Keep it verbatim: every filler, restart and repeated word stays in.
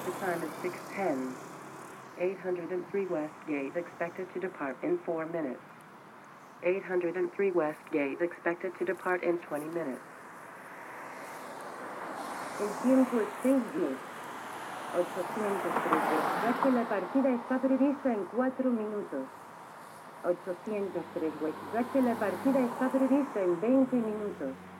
The time is six ten. eight hundred three West Gate expected to depart in four minutes. eight hundred three West Gate expected to depart in twenty minutes. El tiempo es seis diez. ochocientos tres West, ya que la partida está prevista en cuatro minutos. ochocientos tres West, ya que la partida está prevista en veinte minutos.